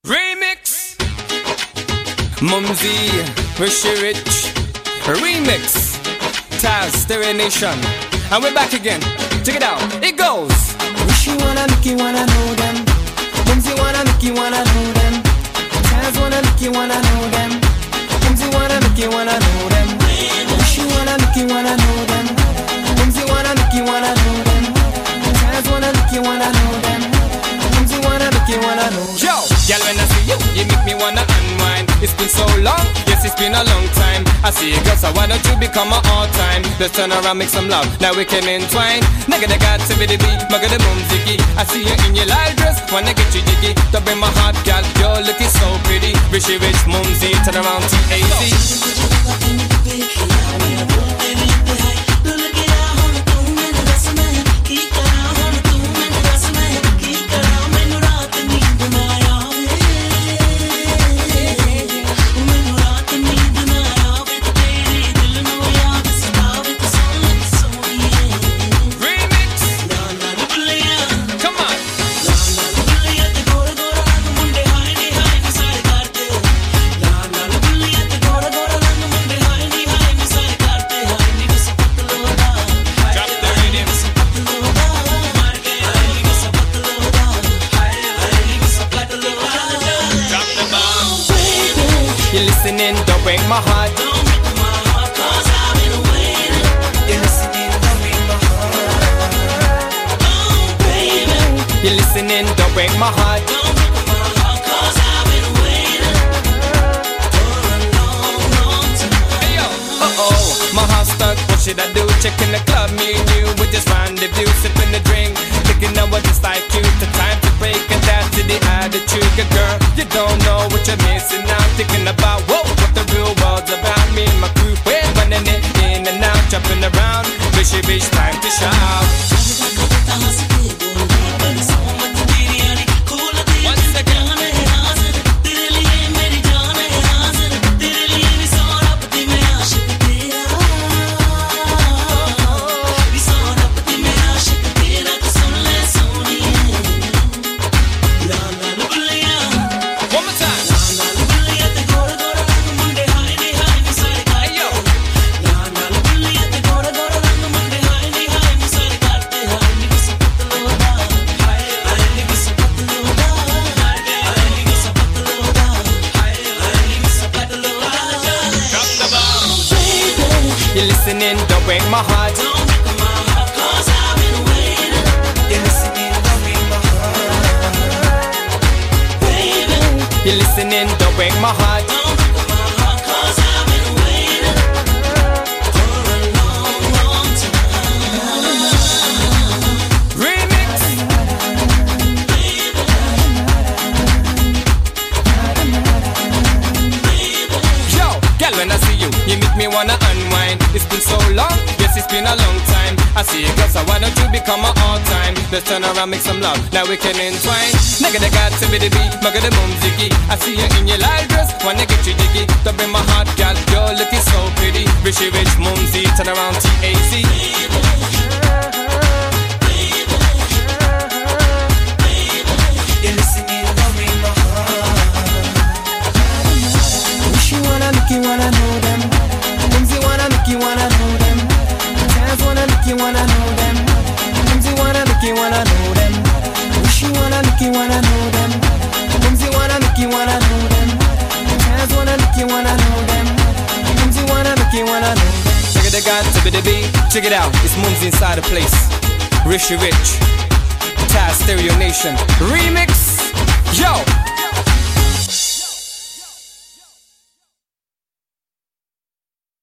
Remix. Mumsy, Rishi Rich. Remix. Taz, Stereo Nation. And we're back again. Check it out. It goes. Rishi wanna, Mickey wanna know them. Mumsy wanna, Mickey wanna know them. Taz wanna, Mickey wanna know them. Mumsy wanna, Mickey wanna know them. Rishi wanna, Mickey wanna know them. Mumsy wanna, Mickey wanna know them. Taz wanna, Mickey wanna know them. Mumsy wanna, Mickey wanna know them. Yo, girl, when I see you, you make me wanna unwind. It's been so long, yes, it's been a long time. I see you, girl, so why don't you become my all-time? Let's turn around, make some love, now we can entwine. Nigga, they got to be the beat, mugga the boom ziggy. I see you in your light dress, wanna get you jiggy. To bring my heart, girl, you're looking so pretty. Rishi Rich, Mumsy, turn around, T-A-Z. You're listening, don't break my heart. Don't break my heart, 'cause I've been waiting. You're listening, don't break my heart. Oh, baby. You're listening, don't break my heart. Don't break my heart, 'cause I've been waiting for a long, long time. Hey yo, uh-oh, my heart stuck, what should I do? Checking the club, me and you, we just rendezvous, sipping the drink. Thinking I was just like you, the time to break and that's to the attitude. Good girl, you don't know what you're missing out. Thinking about, whoa, what the real world's about. Me and my crew, we're running it in and out, jumping around. Rishi Rich, time to shout. Once again. You're listening, don't break my heart. Don't break my heart, 'cause I've been waiting. You're listening, don't break my heart. Baby. You're listening, don't break my heart. Don't break my heart, 'cause I've been waiting for a long, long time. Remix. Yo, girl, when I see you, you make me wanna unwind. It's been so long, yes, it's been a long time. I see you, girl, so why don't you become my all-time? Let's turn around, make some love, now we can entwine. Nigga, they got to be the beat, mugga the boom ziggy. I see you in your light dress, wanna get you jiggy. To bring my heart, girl, you're looking so pretty. Rishi Rich, Mumsy, turn around, T-A-Z. You're listening, don't break my heart. Rishi wanna, Mickey wanna know them. Mumsy wanna, Mickey wanna know them. Taz wanna, Mickey wanna know them. Mumsy wanna, Mickey wanna know them. Rishi wanna, Mickey wanna know them. Mumsy wanna, Mickey wanna know them. Taz wanna, Mickey wanna know them. Mumsy wanna, Mickey wanna know them. Check it, they got to be the beat. Check it out, it's Mumsy inside the place. Rishi Rich, Taz, Stereo Nation. Remix. Yo,